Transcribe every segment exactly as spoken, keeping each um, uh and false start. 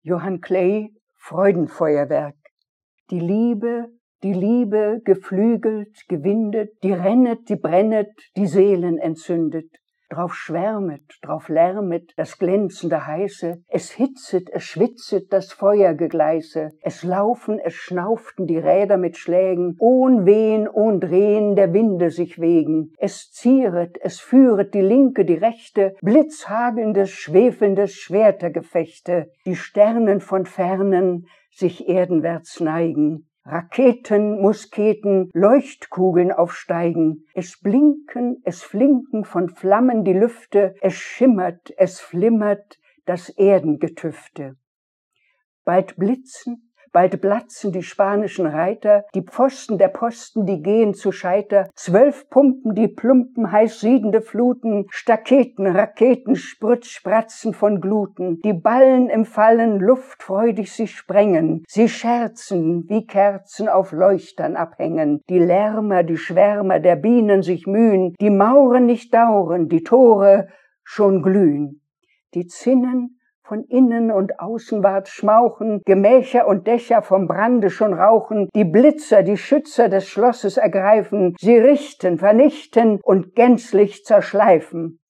Johann Clay, Freudenfeuerwerk. Die Liebe, die Liebe, geflügelt, gewindet, die rennet, die brennet, die Seelen entzündet. Drauf schwärmet, drauf lärmet das glänzende Heiße, es hitzet, es schwitzet das Feuergegleiße, es laufen, es schnauften die Räder mit Schlägen, ohn Wehen, ohn Drehen der Winde sich wegen, es zieret, es führet die Linke, die Rechte, blitzhagelndes, schwefelndes Schwertergefechte, die Sternen von Fernen sich erdenwärts neigen. Raketen, Musketen, Leuchtkugeln aufsteigen, es blinken, es flinken von Flammen die Lüfte, es schimmert, es flimmert das Erdengetüfte. Bald blitzen, bald platzen die spanischen Reiter, die Pfosten der Posten, die gehen zu Scheiter, zwölf Pumpen, die plumpen, heiß siedende Fluten, Staketen, Raketen, Spritzspratzen von Gluten, die Ballen im Fallen luftfreudig sich sprengen, sie scherzen, wie Kerzen auf Leuchtern abhängen, die Lärmer, die Schwärmer der Bienen sich mühen, die Mauren nicht dauern, die Tore schon glühen, die Zinnen von innen und außenwärts schmauchen, Gemächer und Dächer vom Brande schon rauchen, die Blitzer, die Schützer des Schlosses ergreifen, sie richten, vernichten und gänzlich zerschleifen.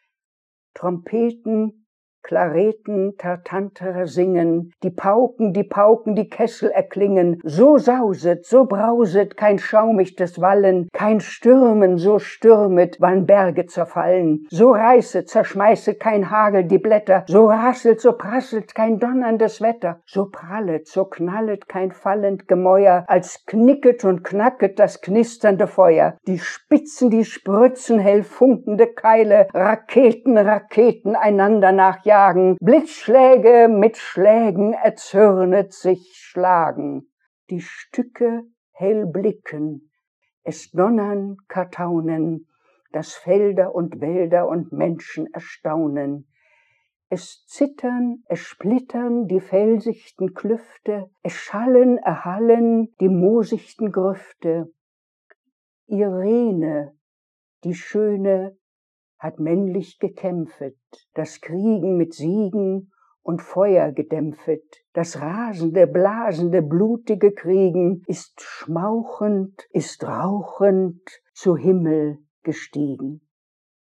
Trompeten, Klareten, Tartantere singen, die Pauken, die Pauken, die Kessel erklingen, so sauset, so brauset kein schaumichtes Wallen, kein Stürmen so stürmet, wann Berge zerfallen, so reißet, zerschmeißet kein Hagel die Blätter, so rasselt, so prasselt kein donnerndes Wetter, so prallet, so knallet kein fallend Gemäuer, als knicket und knacket das knisternde Feuer, die Spitzen, die spritzen hell funkende Keile, Raketen, Raketen einander nachjagen, Blitzschläge mit Schlägen erzürnet sich schlagen, die Stücke hell blicken, es donnern, kartaunen, das Felder und Wälder und Menschen erstaunen. Es zittern, es splittern die felsichten Klüfte, es schallen, erhallen die moosichten Grüfte. Irene, die Schöne, hat männlich gekämpfet, das Kriegen mit Siegen und Feuer gedämpfet, das rasende, blasende, blutige Kriegen ist schmauchend, ist rauchend zu Himmel gestiegen.